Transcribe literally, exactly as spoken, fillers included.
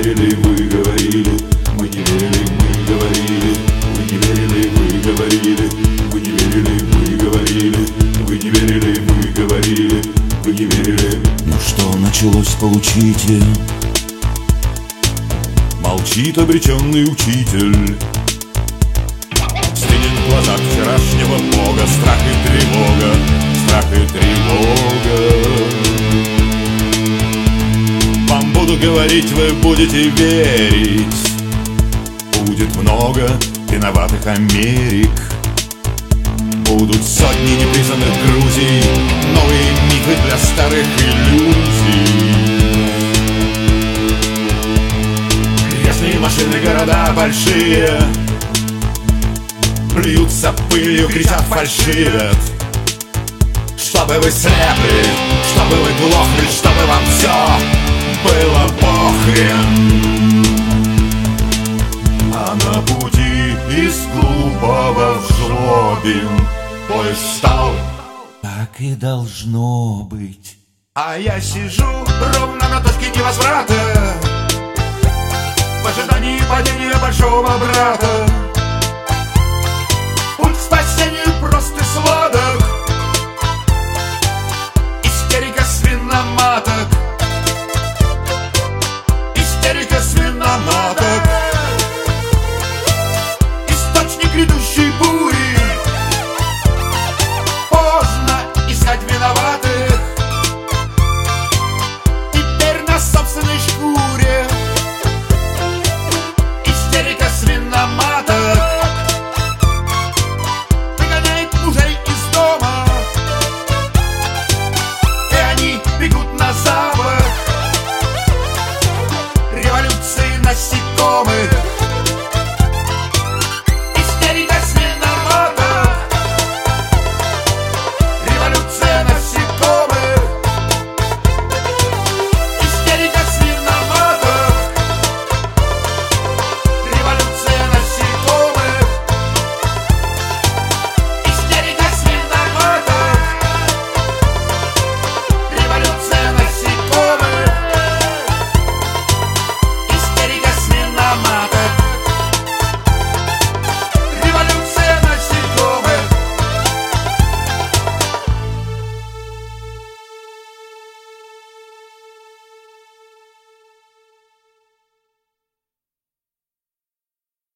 верили, вы говорили, мы не верили, мы говорили, вы не верили, вы говорили, вы не верили, мы говорили, вы не верили, мы говорили, вы не верили. Ну что началось, получите? Молчит обреченный учитель. Стынет в глазах вчерашнего бога страх и тревога, страх и тревога. Вам буду говорить, вы будете верить. Будет много виноватых Америк. Будут сотни непризнанных Грузий, новые мифы для старых иллюзий. Грязные машины, города большие, плюются пылью, кричат, фальшивят. Чтобы вы слепли, чтобы вы глохли, чтобы вам все было похрен. А на пути из глупого в Жлобин поезд встал. Так и должно быть. А я сижу ровно на точке невозврата, в ожидании падения большого брата. Путь к спасению прост и сладок, истерика свиноматок, истерика свиноматок. Источник грядущей бури, поздно искать виноватых. Теперь на собственной шкуре истерика свиноматок выгоняет мужей из дома, и они бегут на запад. Революции насекомых